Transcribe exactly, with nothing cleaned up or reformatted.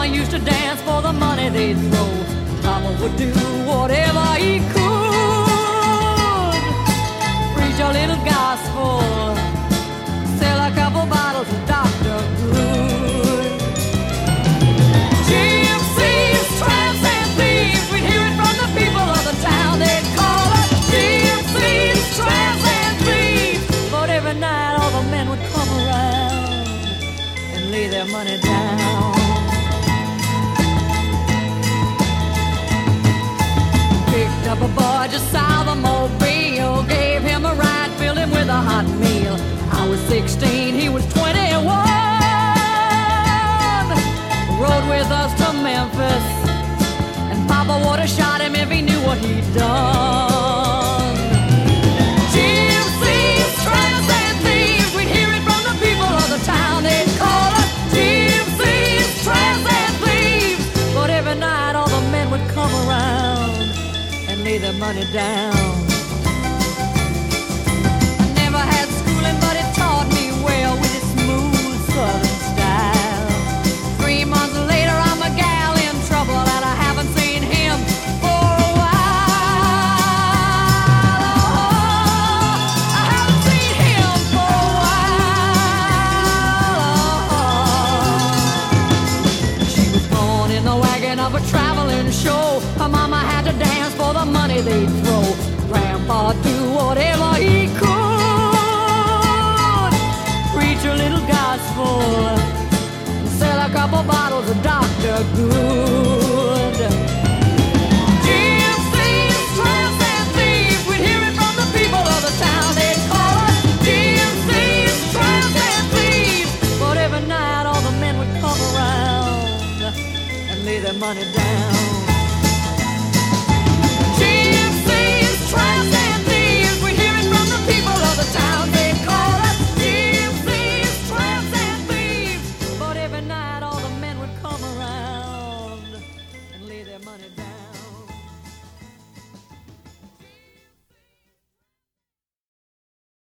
used to dance for the money they'd throw. Papa would do whatever he could. Preach a little gospel, sell a couple bottles of Doctor Good. Gypsies, tramps, and thieves, we'd hear it from the people of the town. They'd call us gypsies, tramps, and thieves. But every night all the men would come around and lay their money down. Picked up a boy just south of Mobile, gave him a ride, filled him with a hot meal. I was sixteen, he was twenty-one. Rode with us to Memphis, and Papa would have shot him if he knew what he'd done. Gypsies, tramps, and thieves, we'd hear it from the people of the town. They'd call us gypsies, tramps, and thieves. But every night all the men would come around and lay their money down. I never had schooling, but it taught me well with its smooth southern style. Three months later, I'm a gal in trouble, and I haven't seen him for a while. Oh, I haven't seen him for a while. She was born in the wagon of a traveling show. Her mama had to dance for the money they'd throw. Grandpa do whatever he could, preach a little gospel, sell a couple bottles of Doctor Good. Gypsies, tramps, and thieves, we'd hear it from the people of the town. They'd call us gypsies, tramps, and thieves. But every night all the men would come around and lay their money down.